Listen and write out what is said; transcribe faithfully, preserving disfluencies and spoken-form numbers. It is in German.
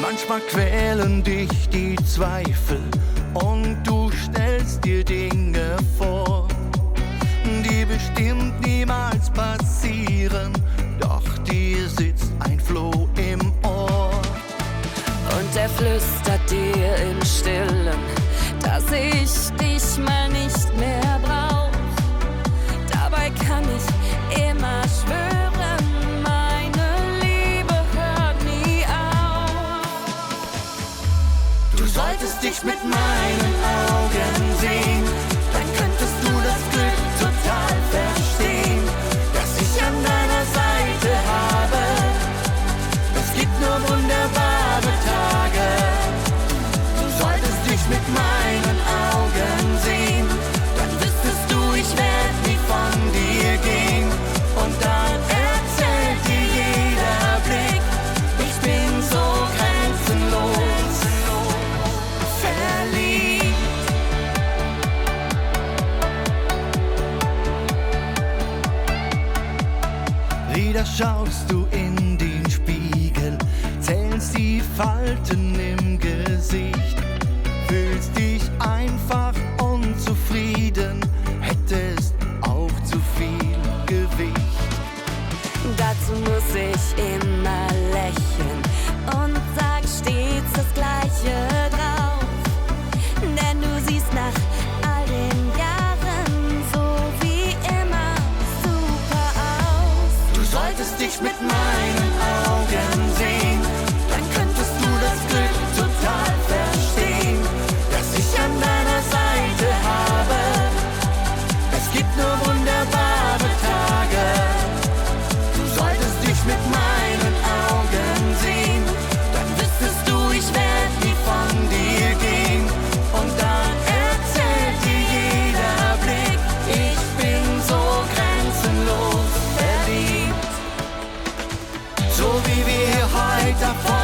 Manchmal quälen dich die Zweifel und du stellst dir Dinge vor, die bestimmt niemals passieren, doch dir sitzt ein Floh im Ohr. Und er flüstert dir im Stillen, dass ich dich mal nicht mehr brauch. Dabei kann ich immer schwören, meine Liebe hört nie auf. Du solltest dich mit meinen Augen sehen, dann könntest du das Glück total verstehen, das ich an deiner Seite habe. Es gibt nur wunderbare Tage. Du solltest dich mit meinen Augen sehen, dann wüsstest du, ich werd nie von dir gehen. Und dann erzählt dir jeder Blick, ich bin so grenzenlos verliebt. Wieder schaust du in den Spiegel, zählst die Falten im Gesicht, fühlst dich einfach unzufrieden, hättest auch zu viel Gewicht. Dazu muss ich immer lächeln und sag stets das Gleiche drauf. Denn du siehst nach all den Jahren so wie immer super aus. Du solltest dich mit meinen Augen sehen, dann könntest du das Glück total verstehen, das ich an deiner Seite habe. Es gibt nur wunderbare Tage. Du solltest dich mit meinen Augen sehen, dann wüsstest du, ich werd nie von dir gehen. Und dann erzählt dir jeder Blick, ich bin so grenzenlos verliebt. So wie wir heute davon